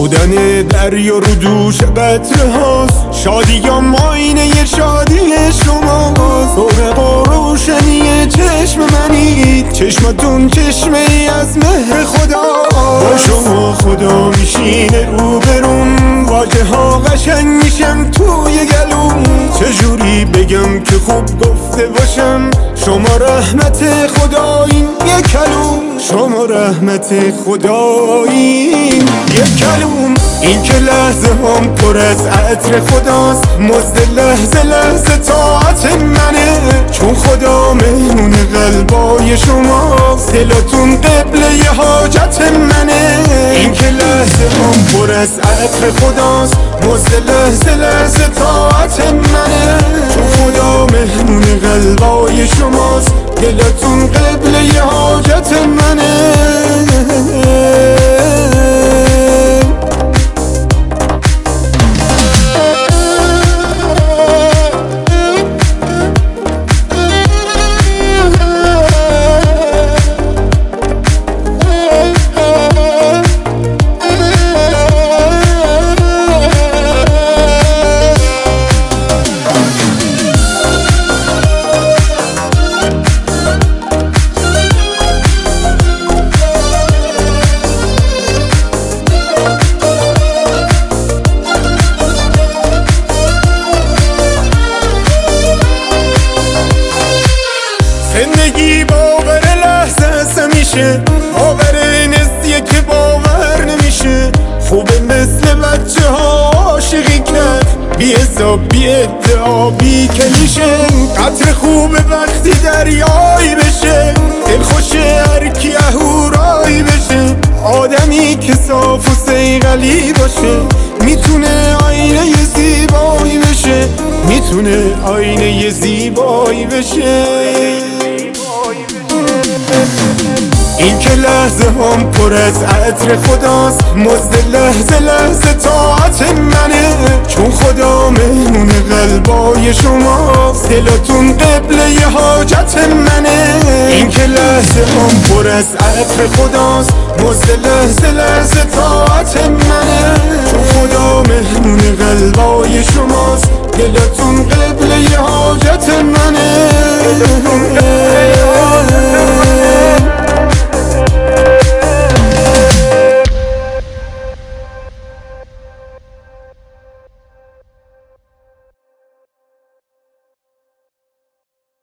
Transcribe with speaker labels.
Speaker 1: بودن دریا رو دوش قطره هاست، شادیام آینه شادی شماست. فوق و روشنی چشم منید، چشمتون چشمه ای از مهر خدا. با شما خدا میشینه روبرون، واژه ها قشنگ میشن توی گلوم. چجوری بگم که خوب گفته باشم، شما رحمت خدایین یک کلوم. شما رحمت خدایین یک کلوم. این که لحظه هم پر از عطر خداست، مزد لحظه لحظه طاعت منه. چون خدا مهمون قلبای شماست، دلتون قبله حاجت منه. این که لحظه هم پر از عطر خداست، مزد لحظه لحظه طاعت منه. چون خدا مهمون قلبای شماست، دلتون قبله حاجت منه. زندگی باور لحظه است همیشه، باور نسیه که باور نمیشه. خوبه مثل بچه ها عاشقی کرد، بی حساب بی ادعا بی کلیشه. قطر خوبه وقتی دریایی بشه، دل خوشه هرکی اهورایی بشه. آدمی که صاف و صیقلی باشه، میتونه آینه زیبایی بشه. میتونه آینه زیبایی بشه. این که لحظه هم پر از عطر خداست، مزد لحظه لحظه طاعت منه. چون خدا مهمون قلبای شماست، دلتون قبله حاجت منه. این که لحظه هم پر از عطر خداست، مزد لحظه لحظه طاعت منه. چون خدا مهمون قلبای شماست، دلتون قبله حاجت منه.